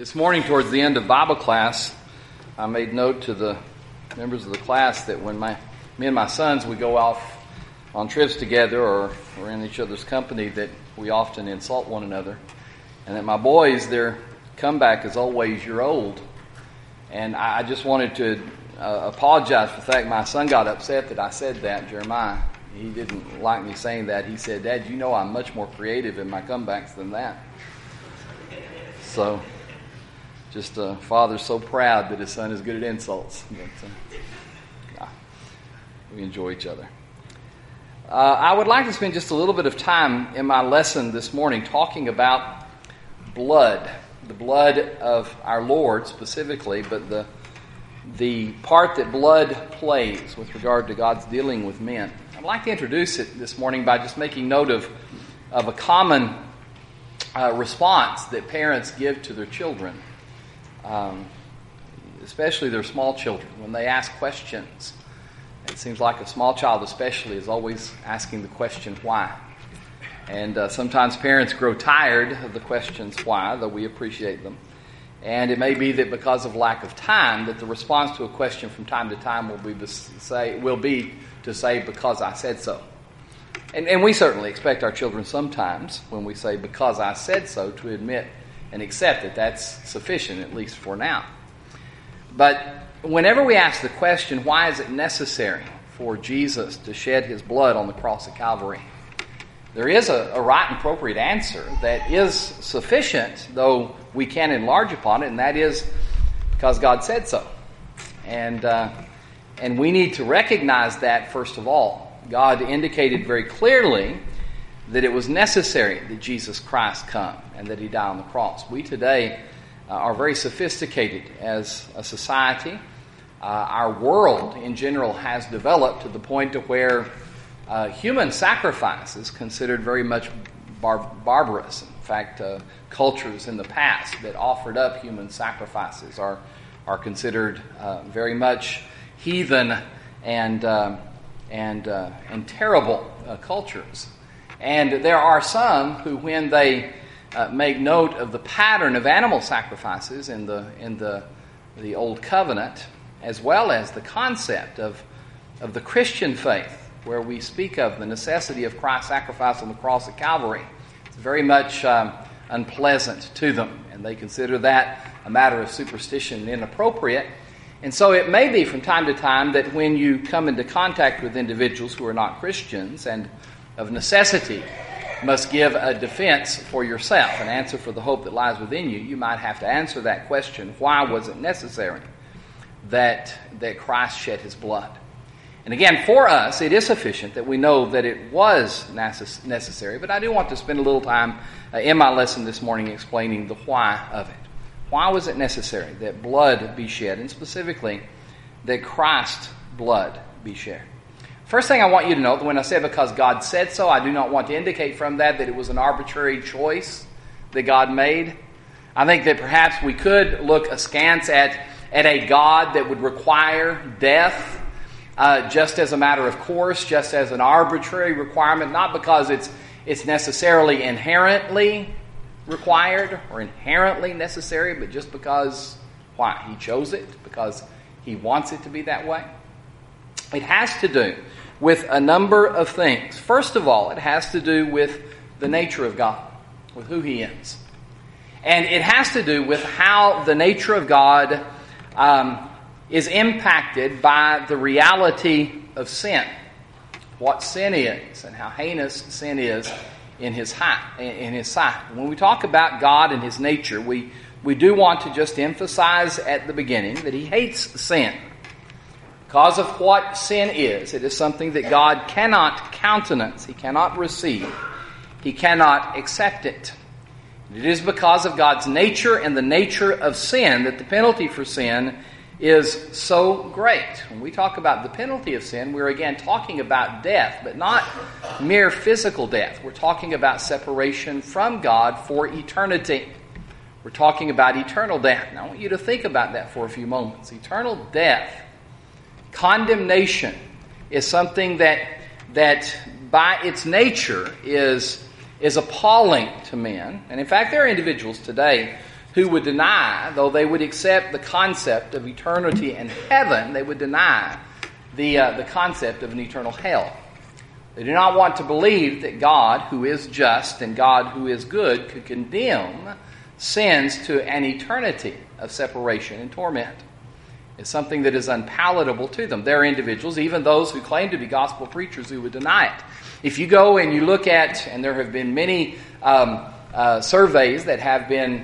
This morning, towards the end of Bible class, I made note to the members of the class that when me and my sons, we go off on trips together or we're in each other's company, that we often insult one another. And that my boys, their comeback is always, "You're old." And I just wanted to apologize for the fact my son got upset that I said that, Jeremiah. He didn't like me saying that. He said, "Dad, you know I'm much more creative in my comebacks than that." So, just a father's so proud that his son is good at insults. But, we enjoy each other. I would like to spend just a little bit of time in my lesson this morning talking about blood. The blood of our Lord specifically, but the part that blood plays with regard to God's dealing with men. I'd like to introduce it this morning by just making note of a common response that parents give to their children, especially their small children, when they ask questions. It seems like a small child especially is always asking the question, why? And sometimes parents grow tired of the questions why, though we appreciate them. And it may be that because of lack of time, that the response to a question from time to time will be to say, "Because I said so." And we certainly expect our children sometimes, when we say, "Because I said so," to admit and accept that that's sufficient, at least for now. But whenever we ask the question, why is it necessary for Jesus to shed his blood on the cross of Calvary, there is a right and appropriate answer that is sufficient, though we can enlarge upon it, and that is because God said so. And we need to recognize that, first of all. God indicated very clearly that it was necessary that Jesus Christ come and that he die on the cross. We today are very sophisticated as a society. Our world in general has developed to the point to where human sacrifice is considered very much barbarous. In fact, cultures in the past that offered up human sacrifices are considered very much heathen and terrible cultures. And there are some who, when they make note of the pattern of animal sacrifices in the Old Covenant, as well as the concept of the Christian faith, where we speak of the necessity of Christ's sacrifice on the cross of Calvary, it's very much unpleasant to them, and they consider that a matter of superstition and inappropriate. And so it may be from time to time that when you come into contact with individuals who are not Christians and of necessity must give a defense for yourself, an answer for the hope that lies within you, you might have to answer that question, why was it necessary that Christ shed his blood? And again, for us, it is sufficient that we know that it was necessary, but I do want to spend a little time in my lesson this morning explaining the why of it. Why was it necessary that blood be shed, and specifically that Christ's blood be shed? First thing I want you to note, that when I say because God said so, I do not want to indicate from that it was an arbitrary choice that God made. I think that perhaps we could look askance at a God that would require death just as a matter of course, just as an arbitrary requirement, not because it's necessarily inherently required or inherently necessary, but just because, why? He chose it, because he wants it to be that way. It has to do with a number of things. First of all, it has to do with the nature of God, with who he is. And it has to do with how the nature of God is impacted by the reality of sin, what sin is, and how heinous sin is in his sight. When we talk about God and his nature, we do want to just emphasize at the beginning that he hates sin. Because of what sin is, it is something that God cannot countenance, he cannot receive, he cannot accept it. It is because of God's nature and the nature of sin that the penalty for sin is so great. When we talk about the penalty of sin, we're again talking about death, but not mere physical death. We're talking about separation from God for eternity. We're talking about eternal death. Now I want you to think about that for a few moments. Eternal death, condemnation, is something that by its nature is appalling to men. And in fact, there are individuals today who would deny, though they would accept the concept of eternity in heaven, they would deny the concept of an eternal hell. They do not want to believe that God, who is just and God, who is good, could condemn sins to an eternity of separation and torment. It's something that is unpalatable to them. There are individuals, even those who claim to be gospel preachers, who would deny it. If you go and you look at, and there have been many surveys that have been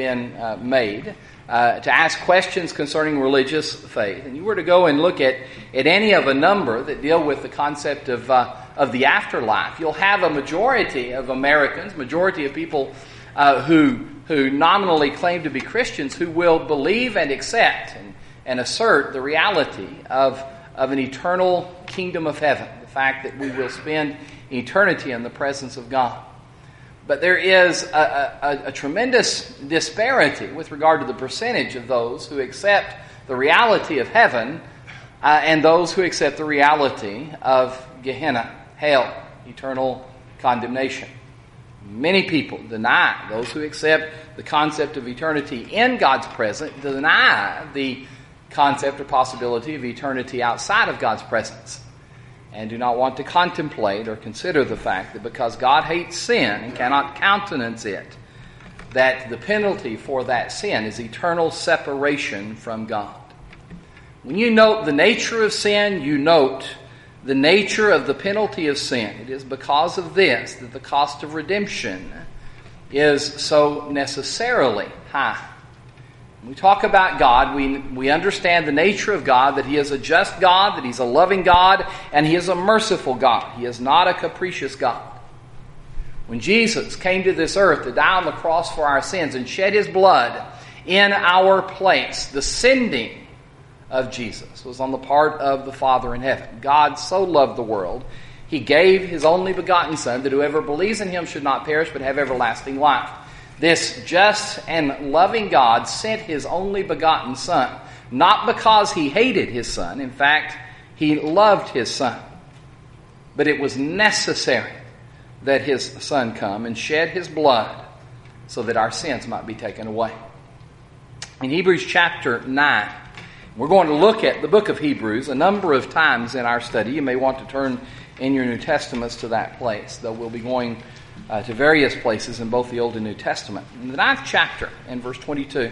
made to ask questions concerning religious faith, and you were to go and look at any of a number that deal with the concept of the afterlife, you'll have a majority of Americans, majority of people who nominally claim to be Christians, who will believe and accept and assert the reality of an eternal kingdom of heaven, the fact that we will spend eternity in the presence of God. But there is a tremendous disparity with regard to the percentage of those who accept the reality of heaven and those who accept the reality of Gehenna, hell, eternal condemnation. Many people deny, those who accept the concept of eternity in God's presence, deny the concept or possibility of eternity outside of God's presence, and do not want to contemplate or consider the fact that because God hates sin and cannot countenance it, that the penalty for that sin is eternal separation from God. When you note the nature of sin, you note the nature of the penalty of sin. It is because of this that the cost of redemption is so necessarily high. When we talk about God, we understand the nature of God, that He is a just God, that He's a loving God, and He is a merciful God. He is not a capricious God. When Jesus came to this earth to die on the cross for our sins and shed His blood in our place, the sending of Jesus was on the part of the Father in heaven. God so loved the world, He gave His only begotten Son, that whoever believes in Him should not perish but have everlasting life. This just and loving God sent His only begotten Son, not because He hated His Son. In fact, He loved His Son. But it was necessary that His Son come and shed His blood so that our sins might be taken away. In Hebrews chapter 9, we're going to look at the book of Hebrews a number of times in our study. You may want to turn in your New Testaments to that place, though we'll be going to various places in both the Old and New Testament. In the 9th chapter, in verse 22,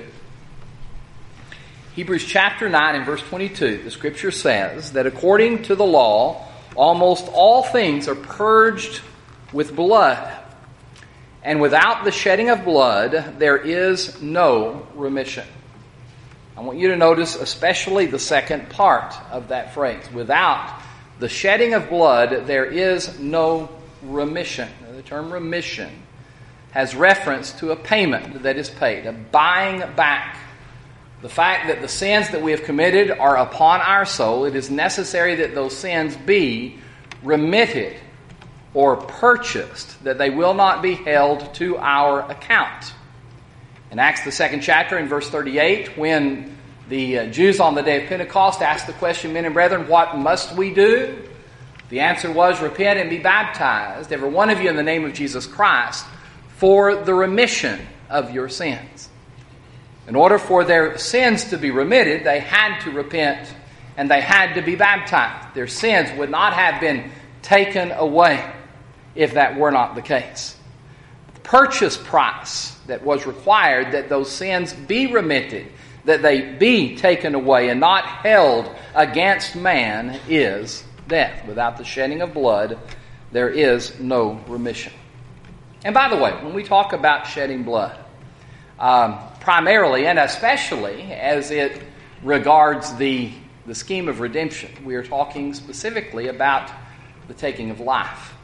Hebrews chapter 9 and verse 22, the Scripture says that according to the law, almost all things are purged with blood, and without the shedding of blood, there is no remission. I want you to notice especially the second part of that phrase. Without the shedding of blood, there is no remission. The term remission has reference to a payment that is paid, a buying back. The fact that the sins that we have committed are upon our soul, it is necessary that those sins be remitted or purchased, that they will not be held to our account. In Acts the 2nd chapter, in verse 38, when the Jews on the day of Pentecost asked the question, "Men and brethren, what must we do?" The answer was, "Repent and be baptized, every one of you, in the name of Jesus Christ, for the remission of your sins." In order for their sins to be remitted, they had to repent and they had to be baptized. Their sins would not have been taken away if that were not the case. The purchase price that was required that those sins be remitted, that they be taken away and not held against man, is death. Without the shedding of blood, there is no remission. And by the way, when we talk about shedding blood, primarily and especially as it regards the scheme of redemption, we are talking specifically about the taking of life.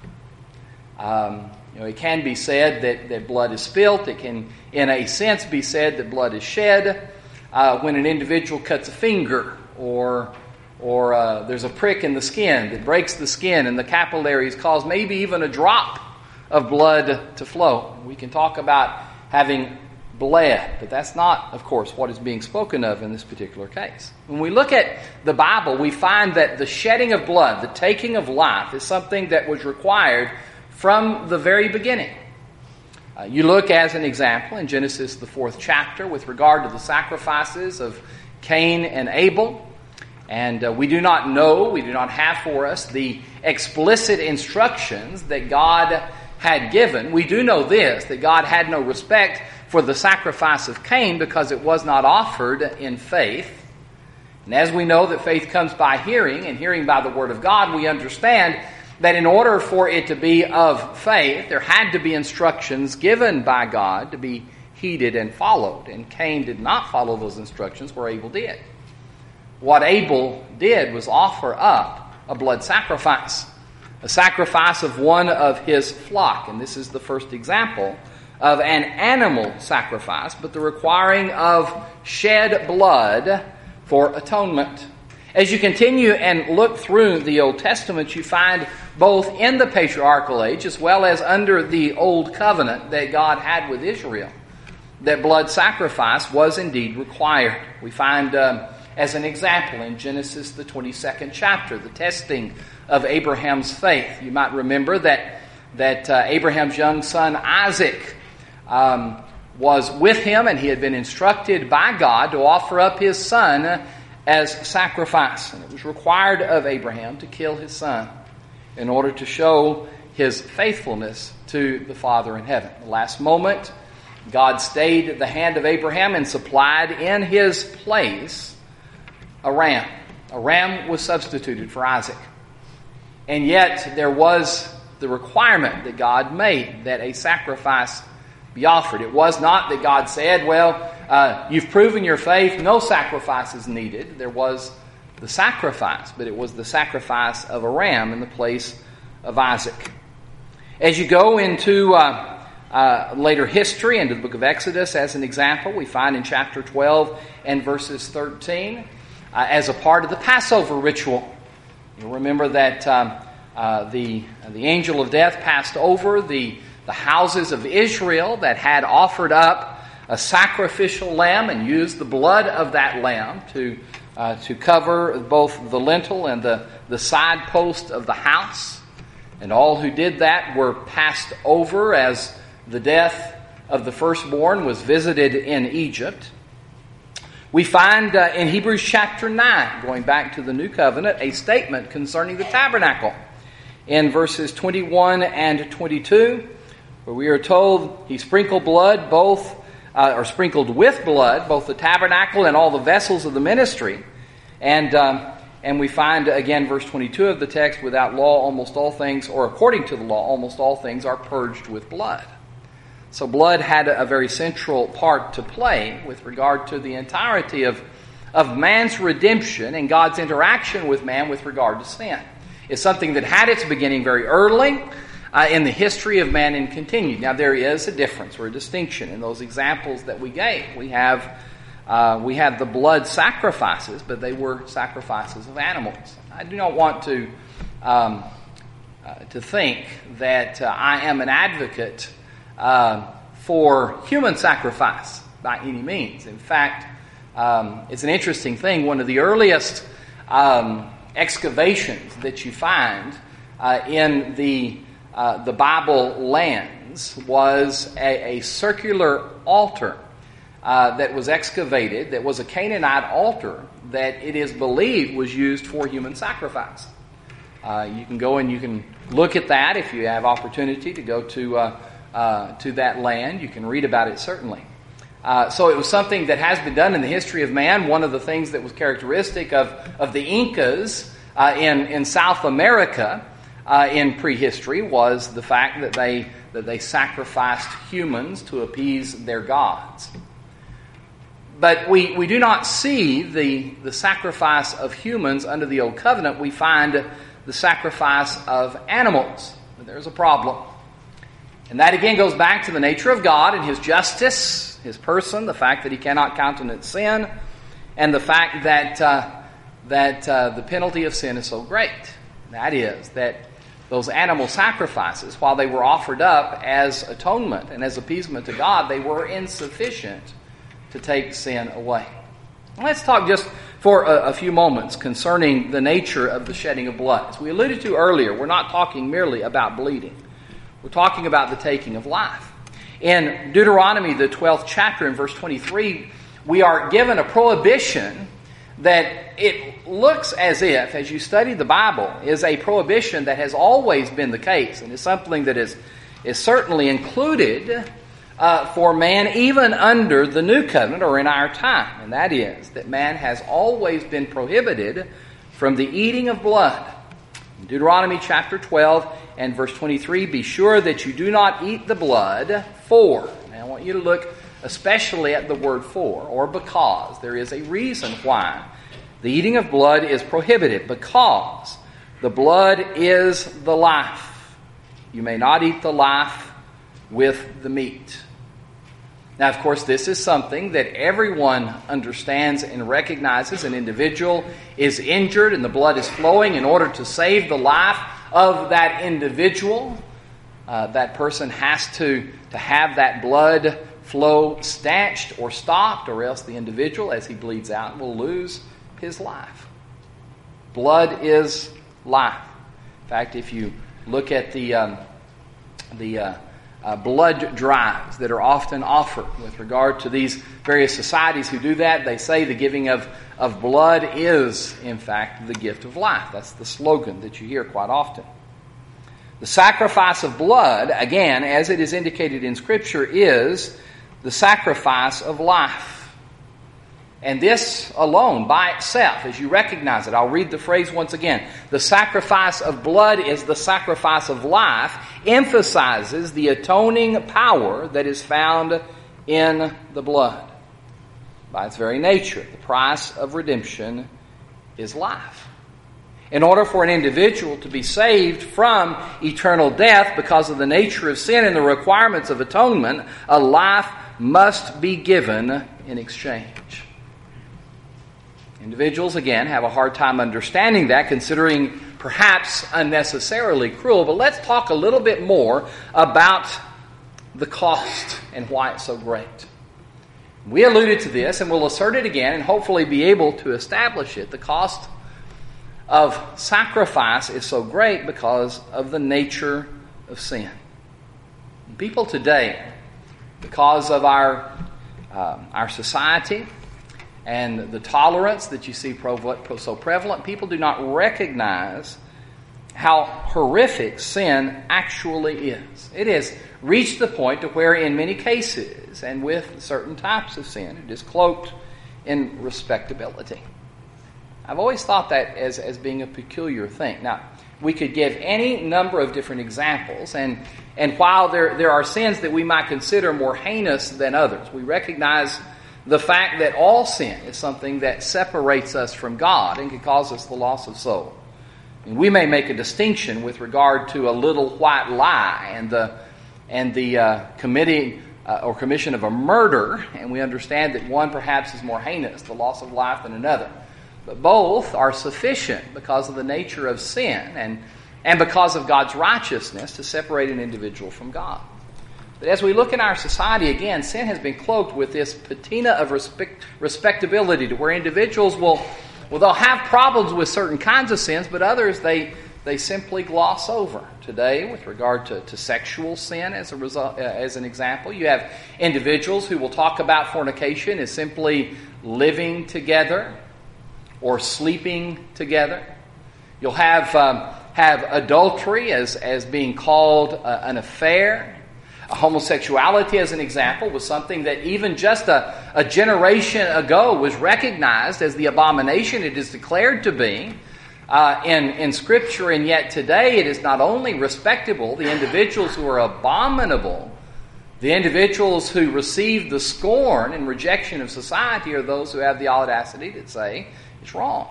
It can be said that blood is spilt. It can, in a sense, be said that blood is shed when an individual cuts a finger or there's a prick in the skin that breaks the skin and the capillaries cause maybe even a drop of blood to flow. We can talk about having bled, but that's not, of course, what is being spoken of in this particular case. When we look at the Bible, we find that the shedding of blood, the taking of life, is something that was required from the very beginning. You look as an example in Genesis, the 4th chapter, with regard to the sacrifices of Cain and Abel. And we do not have for us the explicit instructions that God had given. We do know this, that God had no respect for the sacrifice of Cain because it was not offered in faith. And as we know that faith comes by hearing, and hearing by the Word of God, we understand that in order for it to be of faith, there had to be instructions given by God to be heeded and followed. And Cain did not follow those instructions where Abel did. What Abel did was offer up a blood sacrifice, a sacrifice of one of his flock. And this is the first example of an animal sacrifice, but the requiring of shed blood for atonement. As you continue and look through the Old Testament, you find both in the patriarchal age as well as under the Old Covenant that God had with Israel, that blood sacrifice was indeed required. We find, as an example, in Genesis, the 22nd chapter, the testing of Abraham's faith. You might remember that Abraham's young son Isaac was with him, and he had been instructed by God to offer up his son as sacrifice. And it was required of Abraham to kill his son in order to show his faithfulness to the Father in heaven. At the last moment, God stayed the hand of Abraham and supplied in his place a ram. A ram was substituted for Isaac. And yet there was the requirement that God made that a sacrifice be offered. It was not that God said, you've proven your faith, no sacrifice is needed. There was the sacrifice, but it was the sacrifice of a ram in the place of Isaac. As you go into later history, into the book of Exodus as an example, we find in chapter 12 and verses 13, as a part of the Passover ritual. You'll remember that the angel of death passed over the houses of Israel that had offered up a sacrificial lamb and used the blood of that lamb to cover both the lintel and the side post of the house. And all who did that were passed over as the death of the firstborn was visited in Egypt. We find in Hebrews chapter 9, going back to the New Covenant, a statement concerning the tabernacle. In verses 21 and 22, where we are told he sprinkled blood sprinkled with blood both the tabernacle and all the vessels of the ministry. And we find again verse 22 of the text, without law almost all things, or according to the law almost all things, are purged with blood. So blood had a very central part to play with regard to the entirety of man's redemption and God's interaction with man with regard to sin. It's something that had its beginning very early in the history of man and continued. Now there is a difference or a distinction in those examples that we gave. We have the blood sacrifices, but they were sacrifices of animals. I do not want to think that I am an advocate for human sacrifice by any means. In fact, it's an interesting thing. One of the earliest excavations that you find in the Bible lands was a circular altar that was excavated, that was a Canaanite altar that it is believed was used for human sacrifice. You can go and you can look at that if you have opportunity to go to that land. You can read about it certainly. So it was something that has been done in the history of man. One of the things that was characteristic of the Incas in South America in prehistory was the fact that they sacrificed humans to appease their gods. But we do not see the sacrifice of humans under the Old Covenant. We find the sacrifice of animals. But there's a problem. And that again goes back to the nature of God and His justice, His person, the fact that He cannot countenance sin, and the fact that the penalty of sin is so great. That is, that those animal sacrifices, while they were offered up as atonement and as appeasement to God, they were insufficient to take sin away. Let's talk just for a few moments concerning the nature of the shedding of blood. As we alluded to earlier, we're not talking merely about bleeding. We're talking about the taking of life. In Deuteronomy, the 12th chapter, in verse 23, we are given a prohibition that it looks as if, as you study the Bible, is a prohibition that has always been the case, and is something that is certainly included for man even under the New Covenant or in our time. And that is that man has always been prohibited from the eating of blood. In Deuteronomy chapter 12 and verse 23, be sure that you do not eat the blood for. Now I want you to look especially at the word for, or because. There is a reason why the eating of blood is prohibited, because the blood is the life. You may not eat the life with the meat. Now, of course, this is something that everyone understands and recognizes. An individual is injured and the blood is flowing. In order to save the life of that individual, that person has to have that blood flow stanched or stopped, or else the individual, as he bleeds out, will lose his life. Blood is life. In fact, if you look at the blood drives that are often offered with regard to these various societies who do that, they say the giving of blood is, in fact, the gift of life. That's the slogan that you hear quite often. The sacrifice of blood, again, as it is indicated in Scripture, is the sacrifice of life. And this alone, by itself, as you recognize it, I'll read the phrase once again. The sacrifice of blood is the sacrifice of life, emphasizes the atoning power that is found in the blood. By its very nature, the price of redemption is life. In order for an individual to be saved from eternal death because of the nature of sin and the requirements of atonement, a life must be given in exchange. Individuals, again, have a hard time understanding that, considering perhaps unnecessarily cruel. But let's talk a little bit more about the cost and why it's so great. We alluded to this, and we'll assert it again and hopefully be able to establish it. The cost of sacrifice is so great because of the nature of sin. People today, because of our society and the tolerance that you see so prevalent, people do not recognize how horrific sin actually is. It has reached the point to where in many cases, and with certain types of sin, it is cloaked in respectability. I've always thought that as being a peculiar thing. Now, we could give any number of different examples, and while there are sins that we might consider more heinous than others, we recognize the fact that all sin is something that separates us from God and can cause us the loss of soul. And we may make a distinction with regard to a little white lie and the committing or commission of a murder, and we understand that one perhaps is more heinous, the loss of life, than another. But both are sufficient because of the nature of sin and because of God's righteousness to separate an individual from God. But as we look in our society, again, sin has been cloaked with this patina of respectability, to where individuals they'll have problems with certain kinds of sins, but others they simply gloss over. Today, with regard to sexual sin, as an example, you have individuals who will talk about fornication as simply living together or sleeping together. You'll have adultery as being called an affair. Homosexuality, as an example, was something that even just a generation ago was recognized as the abomination it is declared to be in Scripture, and yet today it is not only respectable. The individuals who are abominable, the individuals who receive the scorn and rejection of society, are those who have the audacity to say it's wrong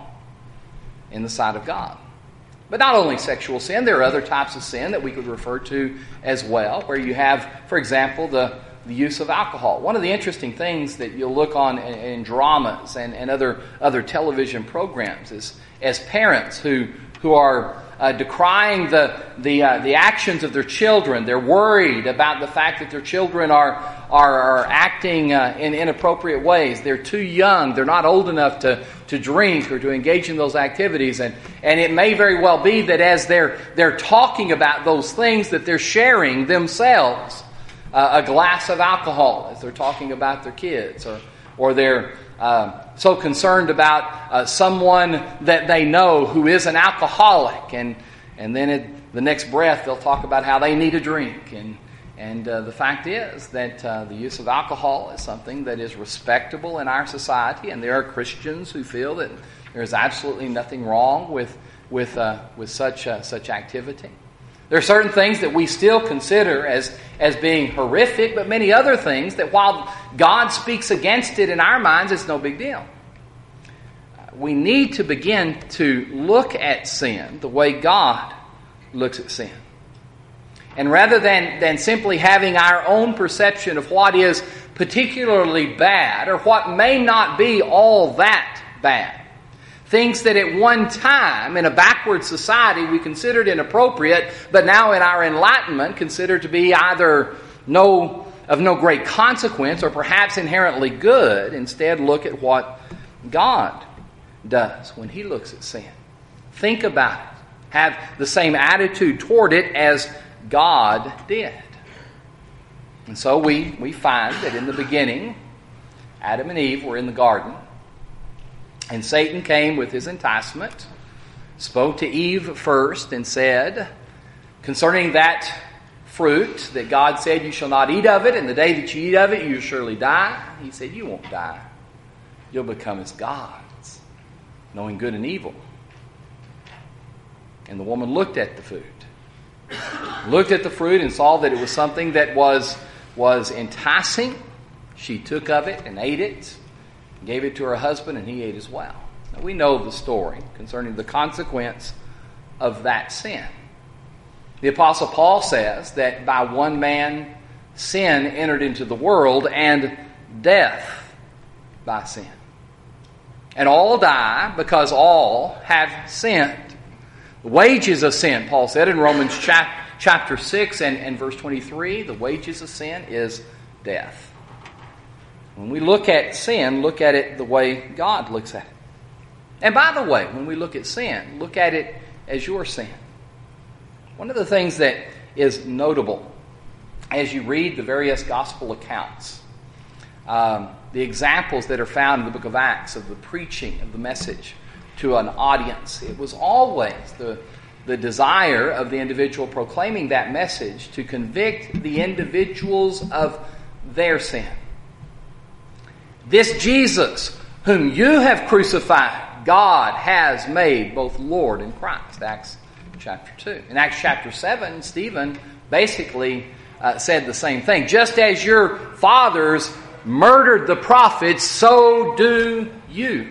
in the sight of God. But not only sexual sin, there are other types of sin that we could refer to as well, where you have, for example, the use of alcohol. One of the interesting things that you'll look on in dramas and other television programs is as parents who are decrying the actions of their children. They're worried about the fact that their children are acting in inappropriate ways. They're too young. They're not old enough to drink or to engage in those activities. And it may very well be that as they're talking about those things, that they're sharing themselves a glass of alcohol as they're talking about their kids, or they're so concerned about someone that they know who is an alcoholic, and then in the next breath they'll talk about how they need a drink. And the fact is that the use of alcohol is something that is respectable in our society, and there are Christians who feel that there's absolutely nothing wrong with such activity. There are certain things that we still consider as being horrific, but many other things that while God speaks against it in our minds, it's no big deal. We need to begin to look at sin the way God looks at sin. And rather than simply having our own perception of what is particularly bad or what may not be all that bad, things that at one time in a backward society we considered inappropriate, but now in our enlightenment considered to be either of no great consequence or perhaps inherently good, instead look at what God does when He looks at sin. Think about it. Have the same attitude toward it as God did. And so we find that in the beginning, Adam and Eve were in the garden, and Satan came with his enticement, spoke to Eve first and said, concerning that fruit that God said, you shall not eat of it, and the day that you eat of it, you will surely die. He said, you won't die. You'll become as gods, knowing good and evil. And the woman looked at the food. Looked at the fruit and saw that it was something that was enticing. She took of it and ate it, gave it to her husband, and he ate as well. Now, we know the story concerning the consequence of that sin. The Apostle Paul says that by one man sin entered into the world, and death by sin. And all die because all have sinned. The wages of sin, Paul said in Romans chapter 6 and verse 23, the wages of sin is death. When we look at sin, look at it the way God looks at it. And by the way, when we look at sin, look at it as your sin. One of the things that is notable as you read the various gospel accounts, the examples that are found in the book of Acts of the preaching of the message to an audience, it was always the desire of the individual proclaiming that message to convict the individuals of their sin. This Jesus, whom you have crucified, God has made both Lord and Christ. Acts chapter 2. In Acts chapter 7, Stephen basically said the same thing. Just as your fathers murdered the prophets, so do you.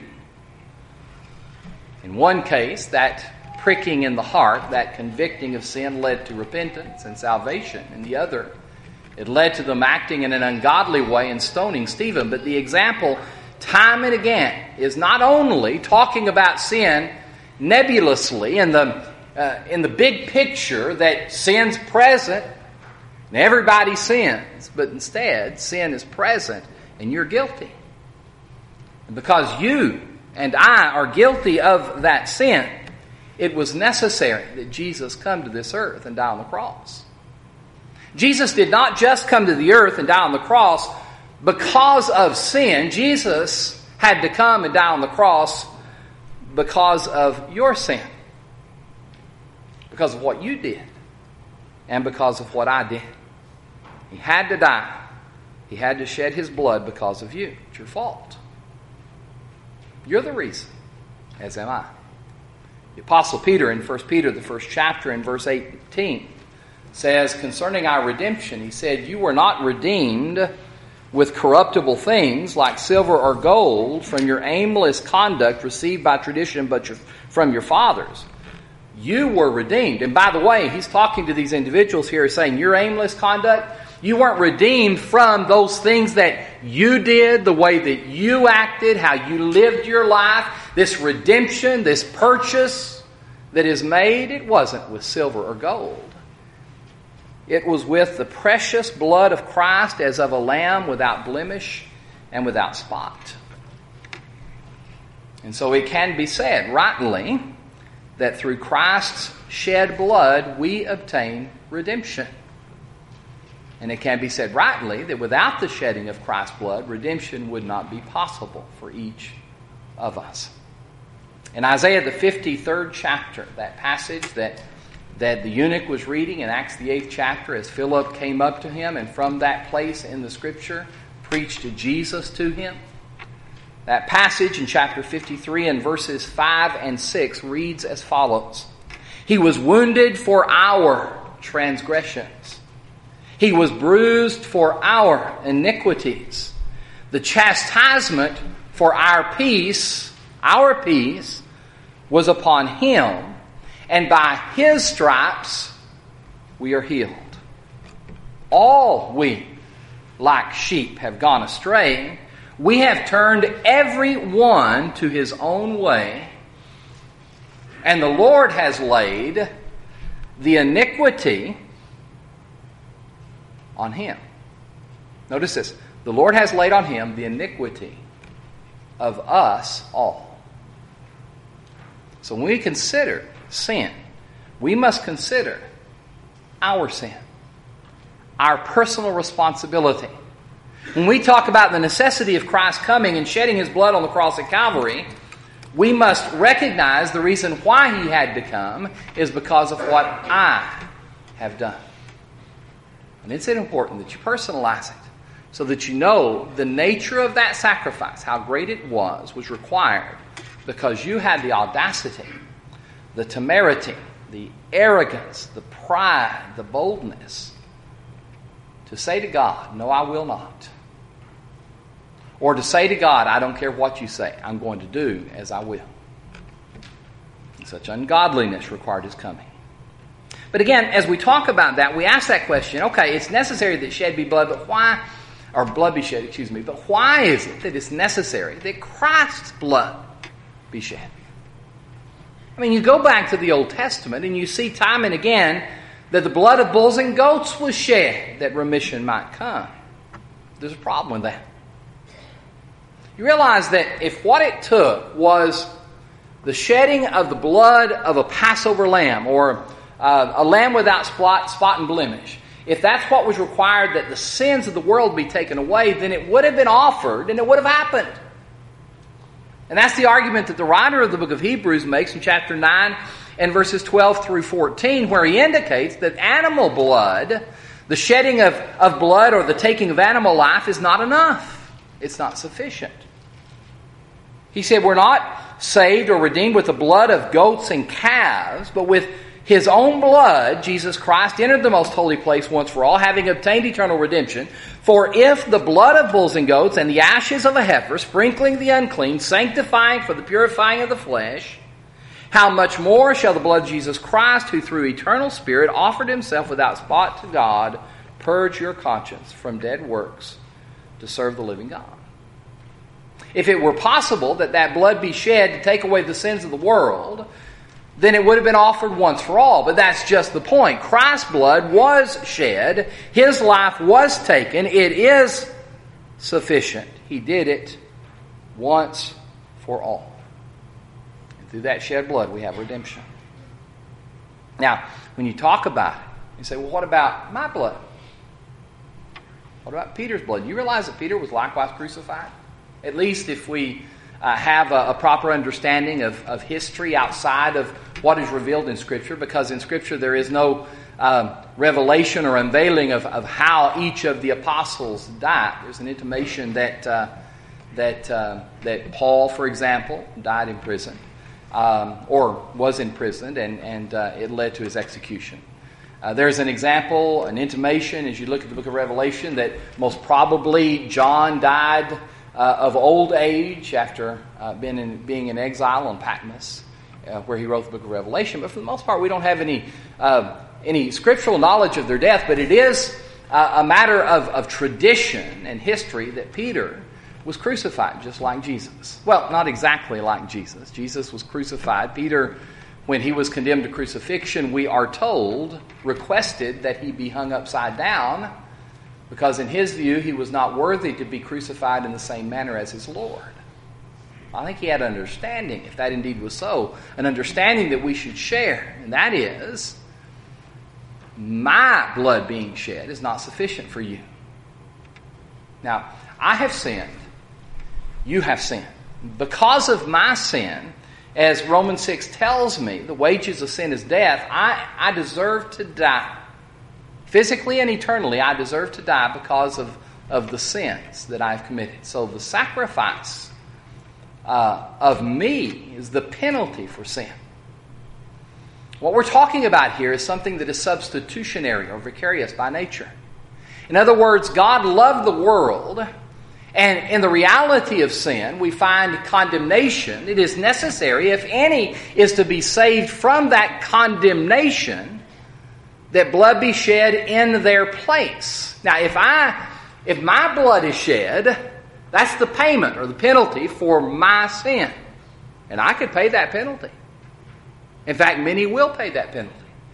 In one case, that pricking in the heart, that convicting of sin led to repentance and salvation. In the other, it led to them acting in an ungodly way and stoning Stephen. But the example, time and again, is not only talking about sin nebulously in the big picture that sin's present and everybody sins, but instead sin is present and you're guilty. And because you and I are guilty of that sin, it was necessary that Jesus come to this earth and die on the cross. Jesus did not just come to the earth and die on the cross because of sin. Jesus had to come and die on the cross because of your sin. Because of what you did. And because of what I did. He had to die. He had to shed His blood because of you. It's your fault. You're the reason, as am I. The Apostle Peter in 1 Peter, the first chapter, in verse 18, says, concerning our redemption, he said, you were not redeemed with corruptible things like silver or gold from your aimless conduct received by tradition but from your fathers. You were redeemed. And by the way, he's talking to these individuals here saying, your aimless conduct, you weren't redeemed from those things that you did, the way that you acted, how you lived your life. This redemption, this purchase that is made, it wasn't with silver or gold. It was with the precious blood of Christ as of a lamb without blemish and without spot. And so it can be said rightly that through Christ's shed blood we obtain redemption. And it can be said rightly that without the shedding of Christ's blood, redemption would not be possible for each of us. In Isaiah the 53rd chapter, that passage that the eunuch was reading in Acts the 8th chapter as Philip came up to him and from that place in the Scripture preached Jesus to him. That passage in chapter 53 and verses 5 and 6 reads as follows. He was wounded for our transgressions. He was bruised for our iniquities. The chastisement for our peace, was upon him, and by his stripes we are healed. All we, like sheep, have gone astray. We have turned every one to his own way, and the Lord has laid the iniquity on him. Notice this. The Lord has laid on him the iniquity of us all. So when we consider sin, we must consider our sin, our personal responsibility. When we talk about the necessity of Christ coming and shedding his blood on the cross at Calvary, we must recognize the reason why he had to come is because of what I have done. And it's important that you personalize it so that you know the nature of that sacrifice, how great it was required because you had the audacity, the temerity, the arrogance, the pride, the boldness to say to God, no, I will not. Or to say to God, I don't care what you say, I'm going to do as I will. Such ungodliness required his coming. But again, as we talk about that, we ask that question, okay, it's necessary that shed be blood, but why, or blood be shed, but why is it that it's necessary that Christ's blood be shed? I mean, you go back to the Old Testament and you see time and again that the blood of bulls and goats was shed that remission might come. There's a problem with that. You realize that if what it took was the shedding of the blood of a Passover lamb or a lamb without spot and blemish, if that's what was required that the sins of the world be taken away, then it would have been offered and it would have happened. And that's the argument that the writer of the book of Hebrews makes in chapter 9 and verses 12 through 14, where he indicates that animal blood, the shedding of blood or the taking of animal life is not enough. It's not sufficient. He said we're not saved or redeemed with the blood of goats and calves, but with his own blood, Jesus Christ entered the most holy place once for all, having obtained eternal redemption. For if the blood of bulls and goats and the ashes of a heifer, sprinkling the unclean, sanctifying for the purifying of the flesh, how much more shall the blood of Jesus Christ, who through eternal Spirit offered himself without spot to God, purge your conscience from dead works to serve the living God? If it were possible that that blood be shed to take away the sins of the world, then it would have been offered once for all. But that's just the point. Christ's blood was shed. His life was taken. It is sufficient. He did it once for all. And through that shed blood, we have redemption. Now, when you talk about it, you say, well, what about my blood? What about Peter's blood? You realize that Peter was likewise crucified? At least if we have a proper understanding of history outside of what is revealed in Scripture, because in Scripture there is no revelation or unveiling of how each of the apostles died. There's an intimation that Paul, for example, died in prison, or was imprisoned, and it led to his execution. There's an example, an intimation, as you look at the book of Revelation, that most probably John died of old age after being in exile on Patmos, where he wrote the book of Revelation. But for the most part, we don't have any scriptural knowledge of their death, but it is a matter of tradition and history that Peter was crucified just like Jesus. Well, not exactly like Jesus. Jesus was crucified. Peter, when he was condemned to crucifixion, we are told, requested that he be hung upside down, because in his view, he was not worthy to be crucified in the same manner as his Lord. I think he had an understanding, if that indeed was so, an understanding that we should share, and that is my blood being shed is not sufficient for you. Now, I have sinned. You have sinned. Because of my sin, as Romans 6 tells me, the wages of sin is death, I deserve to die. Physically and eternally, I deserve to die because of the sins that I've committed. So the sacrifice of me is the penalty for sin. What we're talking about here is something that is substitutionary or vicarious by nature. In other words, God loved the world, and in the reality of sin, we find condemnation. It is necessary, if any is to be saved from that condemnation, that blood be shed in their place. Now, if my blood is shed, that's the payment or the penalty for my sin. And I could pay that penalty. In fact, many will pay that penalty.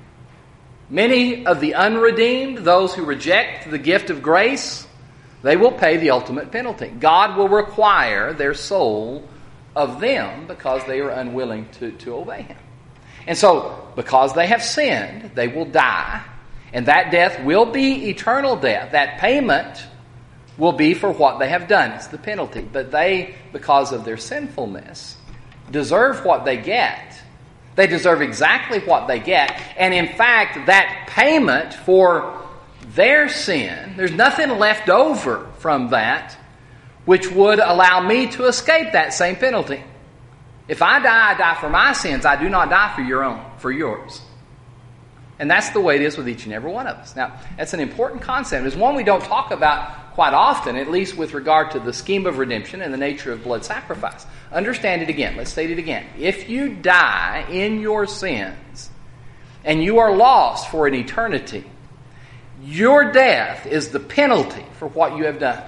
Many of the unredeemed, those who reject the gift of grace, they will pay the ultimate penalty. God will require their soul of them because they are unwilling to obey Him. And so, because they have sinned, they will die. And that death will be eternal death. That payment will be for what they have done. It's the penalty. But they, because of their sinfulness, deserve what they get. They deserve exactly what they get. And in fact, that payment for their sin, there's nothing left over from that which would allow me to escape that same penalty. If I die for my sins. I do not die for yours. And that's the way it is with each and every one of us. Now, that's an important concept. It's one we don't talk about quite often, at least with regard to the scheme of redemption and the nature of blood sacrifice. Understand it again. Let's state it again. If you die in your sins and you are lost for an eternity, your death is the penalty for what you have done.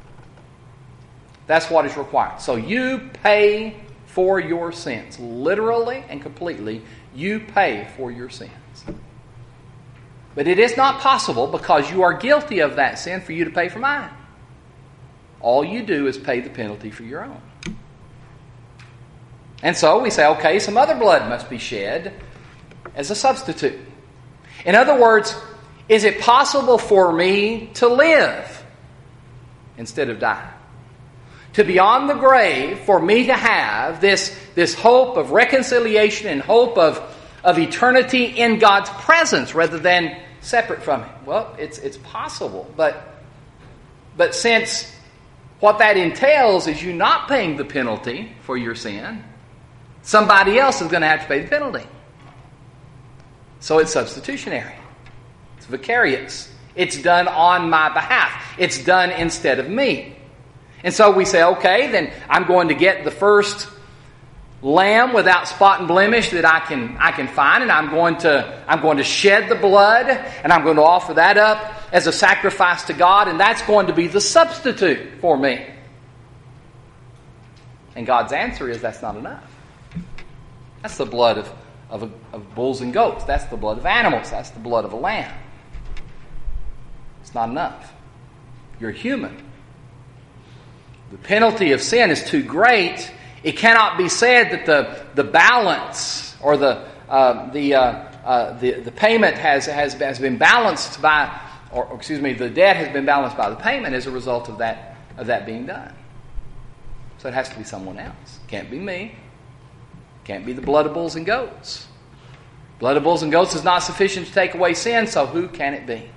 That's what is required. So you pay for your sins. Literally and completely, you pay for your sins. But it is not possible, because you are guilty of that sin, for you to pay for mine. All you do is pay the penalty for your own. And so we say, okay, some other blood must be shed as a substitute. In other words, is it possible for me to live instead of die? To beyond the grave, for me to have this hope of reconciliation and hope of eternity in God's presence rather than separate from Him. Well, it's possible, but since what that entails is you not paying the penalty for your sin, somebody else is going to have to pay the penalty. So it's substitutionary. It's vicarious. It's done on my behalf. It's done instead of me. And so we say, okay, then I'm going to get the first lamb without spot and blemish that I can find, and I'm going to shed the blood, and I'm going to offer that up as a sacrifice to God, and that's going to be the substitute for me. And God's answer is that's not enough. That's the blood of bulls and goats. That's the blood of animals. That's the blood of a lamb. It's not enough. You're human. The penalty of sin is too great. It cannot be said that the balance or the payment has been balanced by, the debt has been balanced by the payment as a result of that being done. So it has to be someone else. Can't be me. Can't be the blood of bulls and goats. Blood of bulls and goats is not sufficient to take away sin, so who can it be?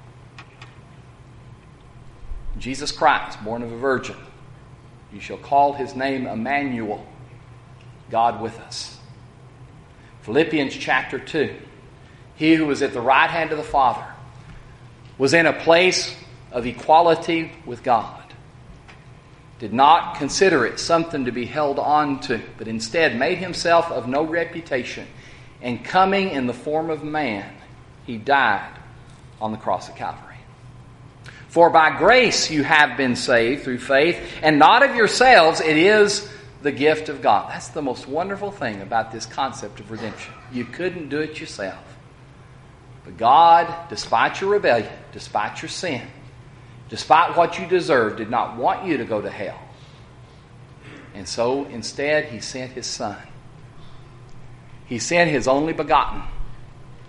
Jesus Christ, born of a virgin. You shall call His name Emmanuel, God with us. Philippians chapter 2. He who was at the right hand of the Father was in a place of equality with God. Did not consider it something to be held on to, but instead made Himself of no reputation, and coming in the form of man, He died on the cross of Calvary. For by grace you have been saved through faith, and not of yourselves, it is the gift of God. That's the most wonderful thing about this concept of redemption. You couldn't do it yourself. But God, despite your rebellion, despite your sin, despite what you deserved, did not want you to go to hell. And so instead He sent His Son. He sent His only begotten.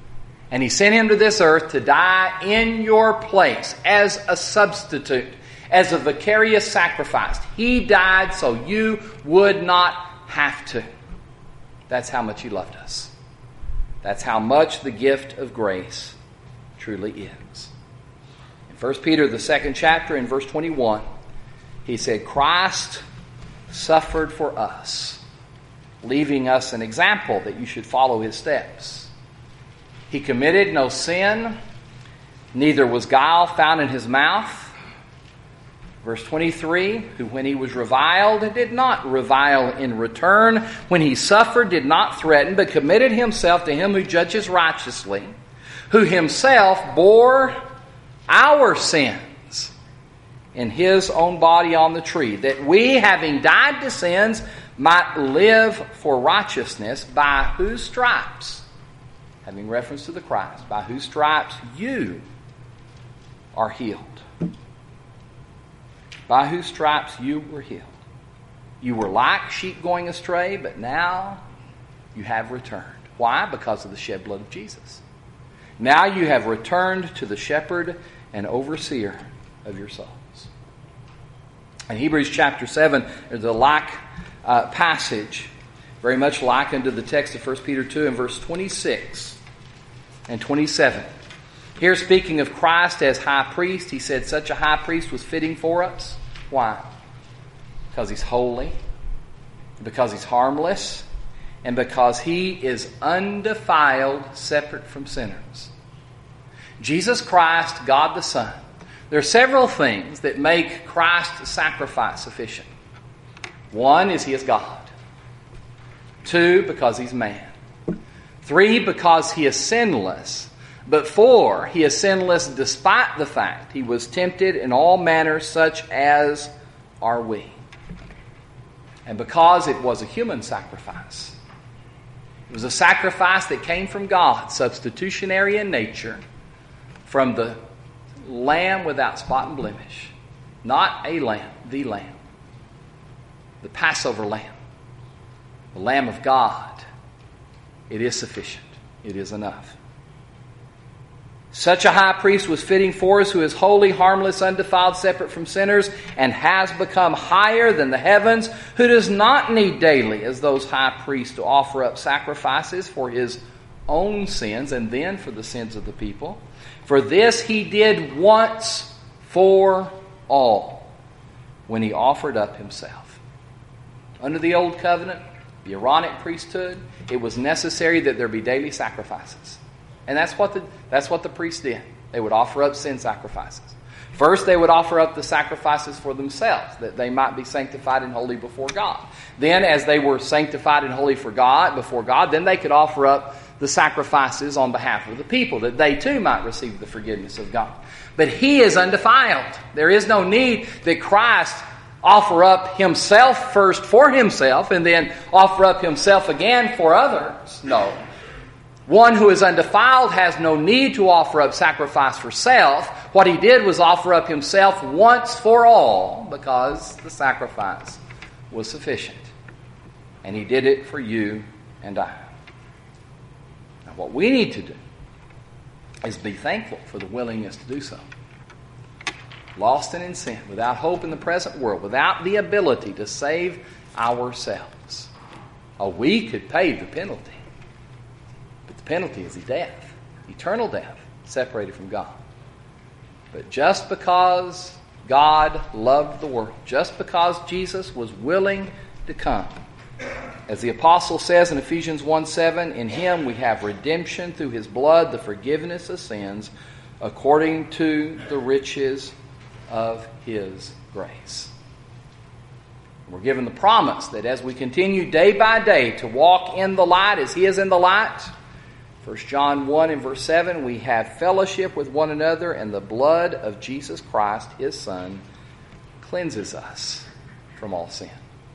And He sent Him to this earth to die in your place as a substitute, as a vicarious sacrifice. He died so you would not have to. That's how much He loved us. That's how much the gift of grace truly is. In 1 Peter, the 2nd chapter, in verse 21, he said, Christ suffered for us, leaving us an example that you should follow His steps. He committed no sin, neither was guile found in His mouth. Verse 23, who when He was reviled, did not revile in return. When He suffered, did not threaten, but committed Himself to Him who judges righteously, who Himself bore our sins in His own body on the tree, that we, having died to sins, might live for righteousness, by whose stripes, having reference to the Christ, by whose stripes you are healed. By whose stripes you were healed. You were like sheep going astray, but now you have returned. Why? Because of the shed blood of Jesus. Now you have returned to the shepherd and overseer of your souls. In Hebrews chapter 7, there's a like passage, very much likened to the text of 1 Peter 2 in verse 26 and 27. Here, speaking of Christ as high priest, he said such a high priest was fitting for us. Why? Because He's holy, because He's harmless, and because He is undefiled, separate from sinners. Jesus Christ, God the Son. There are several things that make Christ's sacrifice sufficient. One is He is God. 2, because He's man. 3, because He is sinless. But 4, He is sinless despite the fact He was tempted in all manners such as are we. And because it was a human sacrifice. It was a sacrifice that came from God, substitutionary in nature, from the Lamb without spot and blemish. Not a lamb, the Lamb. The Passover Lamb. The Lamb of God. It is sufficient. It is enough. Such a high priest was fitting for us, who is holy, harmless, undefiled, separate from sinners, and has become higher than the heavens, who does not need daily, as those high priests, to offer up sacrifices for His own sins and then for the sins of the people. For this He did once for all, when He offered up Himself. Under the Old Covenant, the Aaronic priesthood, it was necessary that there be daily sacrifices. And that's what the priests did. They would offer up sin sacrifices. First, they would offer up the sacrifices for themselves, that they might be sanctified and holy before God. Then, as they were sanctified and holy before God, then they could offer up the sacrifices on behalf of the people, that they too might receive the forgiveness of God. But He is undefiled. There is no need that Christ offer up Himself first for Himself and then offer up Himself again for others. No. One who is undefiled has no need to offer up sacrifice for self. What He did was offer up Himself once for all, because the sacrifice was sufficient. And He did it for you and I. Now, what we need to do is be thankful for the willingness to do so. Lost and in sin, without hope in the present world, without the ability to save ourselves. Oh, we could pay the penalty. Penalty is death, eternal death, separated from God. But just because God loved the world, just because Jesus was willing to come, as the apostle says in Ephesians 1:7, in Him we have redemption through His blood, the forgiveness of sins, according to the riches of His grace. We're given the promise that as we continue day by day to walk in the light as He is in the light, 1 John 1 and verse 7, we have fellowship with one another, and the blood of Jesus Christ, His Son, cleanses us from all sin.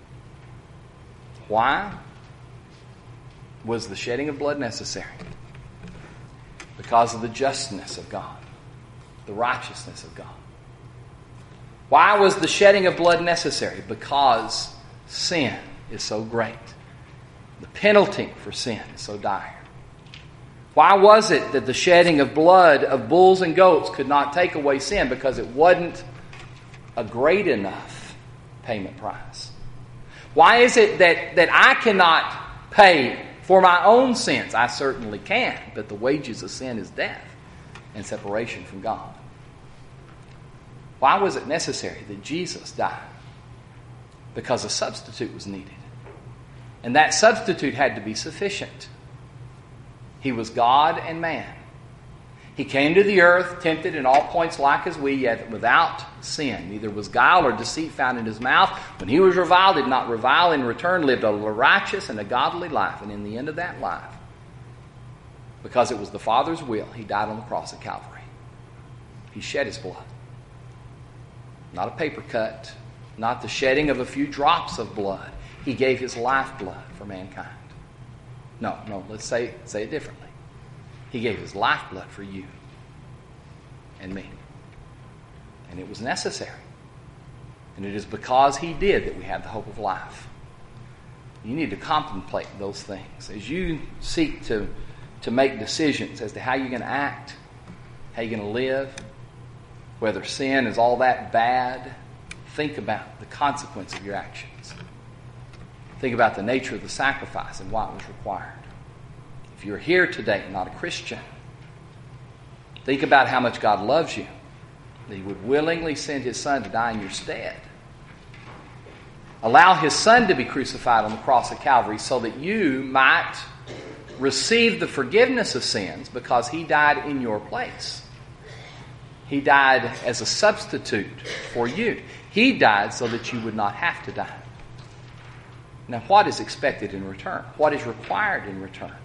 Why was the shedding of blood necessary? Because of the justness of God, the righteousness of God. Why was the shedding of blood necessary? Because sin is so great. The penalty for sin is so dire. Why was it that the shedding of blood of bulls and goats could not take away sin? Because it wasn't a great enough payment price. Why is it that I cannot pay for my own sins? I certainly can, but the wages of sin is death and separation from God. Why was it necessary that Jesus died? Because a substitute was needed. And that substitute had to be sufficient. He was God and man. He came to the earth, tempted in all points like as we, yet without sin. Neither was guile or deceit found in his mouth. When he was reviled, did not revile in return, lived a righteous and a godly life. And in the end of that life, because it was the Father's will, he died on the cross at Calvary. He shed his blood. Not a paper cut, not the shedding of a few drops of blood. He gave his lifeblood for mankind. No, let's say it differently. He gave his lifeblood for you and me. And it was necessary. And it is because he did that we have the hope of life. You need to contemplate those things. As you seek to make decisions as to how you're going to act, how you're going to live, whether sin is all that bad, think about the consequence of your actions. Think about the nature of the sacrifice and why it was required. If you're here today and not a Christian, think about how much God loves you, that he would willingly send his Son to die in your stead. Allow his Son to be crucified on the cross of Calvary so that you might receive the forgiveness of sins because he died in your place. He died as a substitute for you. He died so that you would not have to die. Now, what is expected in return? What is required in return?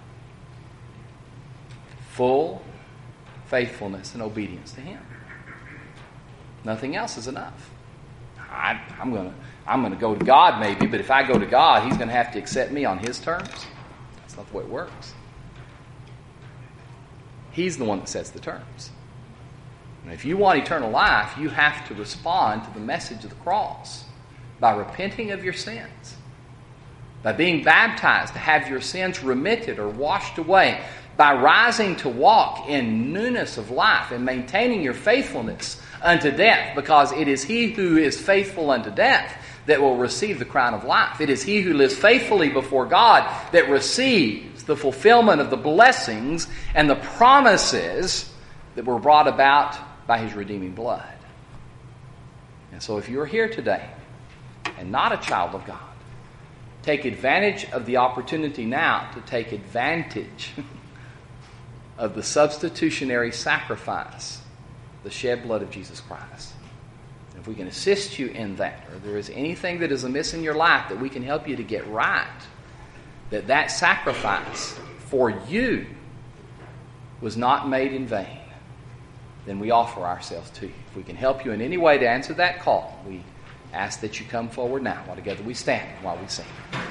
Full faithfulness and obedience to him. Nothing else is enough. I'm going to go to God maybe, but if I go to God, he's going to have to accept me on his terms. That's not the way it works. He's the one that sets the terms. And if you want eternal life, you have to respond to the message of the cross by repenting of your sins, by being baptized to have your sins remitted or washed away, by rising to walk in newness of life and maintaining your faithfulness unto death, because it is he who is faithful unto death that will receive the crown of life. It is he who lives faithfully before God that receives the fulfillment of the blessings and the promises that were brought about by his redeeming blood. And so if you're here today and not a child of God, take advantage of the opportunity now to take advantage of the substitutionary sacrifice, the shed blood of Jesus Christ. If we can assist you in that, or there is anything that is amiss in your life that we can help you to get right, that sacrifice for you was not made in vain, then we offer ourselves to you. If we can help you in any way to answer that call, we ask that you come forward now while together we stand while we sing.